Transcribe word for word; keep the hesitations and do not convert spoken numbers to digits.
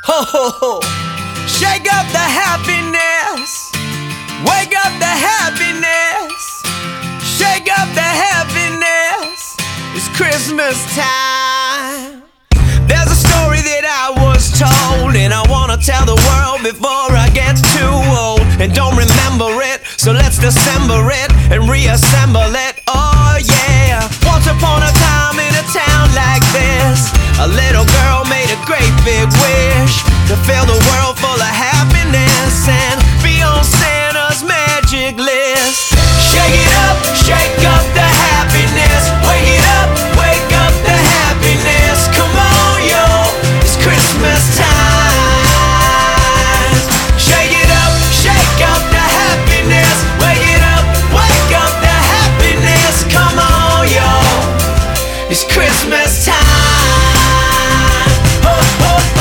Ho ho ho. Shake up the happiness. Wake up the happiness. Shake up the happiness. It's Christmas time. There's a story that I was told, and I wanna tell the world before I get too old and don't remember it. So let's dissemble it and reassemble it. Oh yeah. Once upon a time in a town like this, a little girl made a great big wish to fill the world